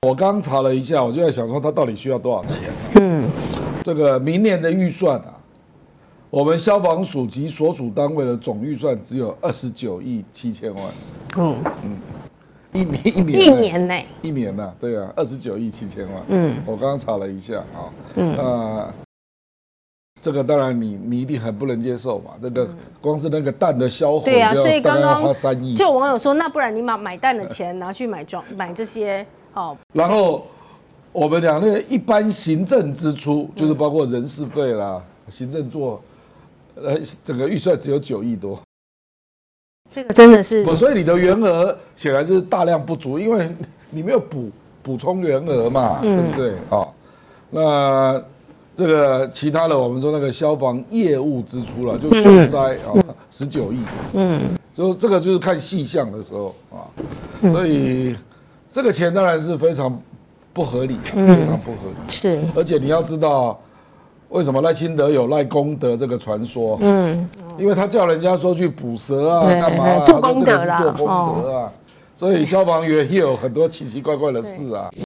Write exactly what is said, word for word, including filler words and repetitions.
我刚查了一下，我就在想说，他到底需要多少钱、啊？嗯，这个明年的预算啊，我们消防署及所属单位的总预算只有二十九亿七千万。嗯嗯，一年一年一年内， 一年呐、啊，对啊，二十九亿七千万。嗯，我刚刚查了一下啊，嗯啊。这个当然你你一定很不能接受嘛，这个光是那个蛋的销毁， 对啊，所以刚刚花三亿。 就有网友说，那不然你把买蛋的钱拿去买装买这些哦。 然后我们讲那个一般行政支出，就是包括人事费啦、行政做，呃，整个预算只有九亿多。 这个真的是， 所以你的原额显然就是大量不足，因为你没有补补充原额嘛，对不对？哦，那。这个其他的，我们说那个消防业务支出了，就救灾啊，十九亿，嗯，就这个就是看细项的时候啊，所以这个钱当然是非常不合理，非常不合理。 是， 而且你要知道，为什么赖清德有赖功德这个传说？嗯，因为他叫人家说去捕蛇啊，干嘛啊？ 做功德啦， 做功德啊，所以消防员也有很多奇奇怪怪的事啊。